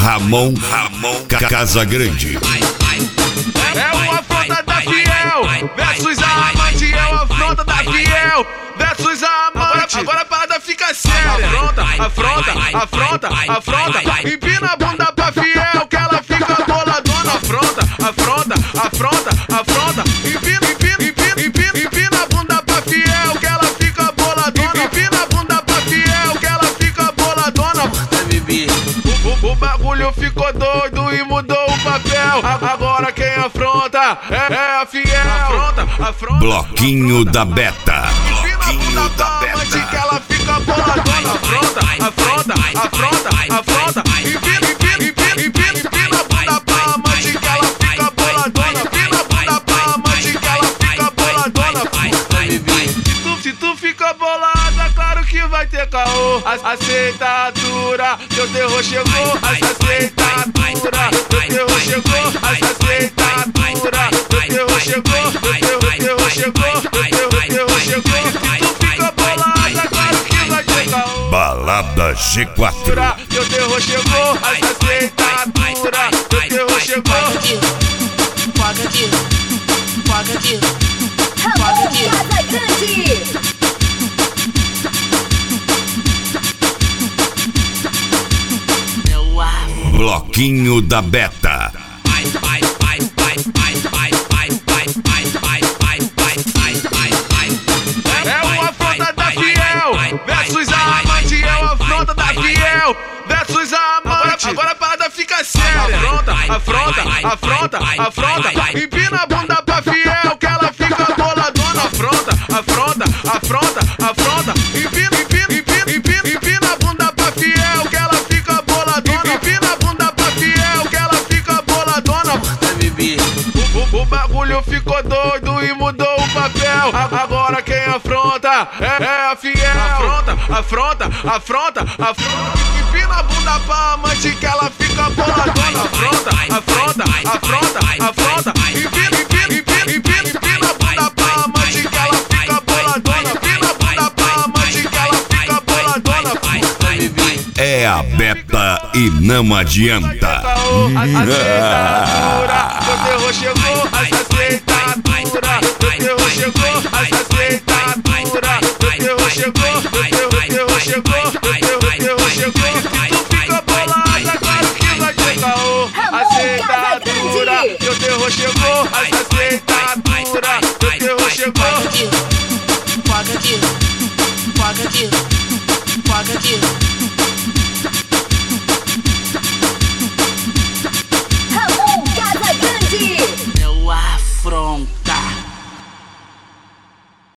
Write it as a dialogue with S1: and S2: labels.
S1: Ramon Casagrande.
S2: É uma afronta da Fiel versus a amante, é uma afronta da Fiel versus a amante. Agora a parada fica séria. Afronta. Empina a bunda pra Fiel que ela fica boladona. Afronta. Empina a bunda pra Fiel que ela fica boladona. Empina a bunda pra Fiel que ela fica boladona. O bagulho ficou doido e mudou o papel. Agora quem afronta é a Fiel. Afronta.
S1: Bloquinho da Beta.
S2: Empina a bunda pra amante que ela fica boladona. Afronta. Empina a bunda pra amante que ela fica boladona. Empina a bunda pra amante que ela fica boladona. Se tu fica bolada, claro que vai ter caô. Aceita a dura, teu terror chegou. Aceita a dura, teu terror chegou. Aceita a dura, teu terror chegou. Teu terror chegou. Se tu fica bolada, claro que vai ter caô.
S1: Balada G4.
S2: Teu terror chegou. Aceita a dura, teu terror chegou.
S3: Ramon Casagrande.
S1: Bloquinho da Beta.
S2: É uma afronta da Fiel versus a amante, é uma afronta da Fiel versus a amante. Agora a parada fica séria. Afronta. Empina a bunda pra Fiel que ela fica boladona. Afronta. Empina a bunda pra Fiel que ela fica boladona. Empina a bunda pra Fiel que ela fica boladona. O bagulho ficou doido e mudou o papel. Agora quem afronta é a Fiel. Afronta. Empina a bunda pra amante que ela fica boladona. Afronta. Empina a bunda pra amante que ela fica boladona. Empina a bunda pra amante que ela fica boladona.
S1: É a Beta e não adianta.
S2: Aceita a dura, teu terror chegou. Aceita a dura, teu terror chegou. Aceita a dura, teu terror chegou. Teu terror chegou. Se tu fica bolada, claro que vai ter caô. Aceita a dura, teu terror chegou. Aceita a dura, teu terror chegou.
S3: Ramon Casagrande.
S4: É o afronta.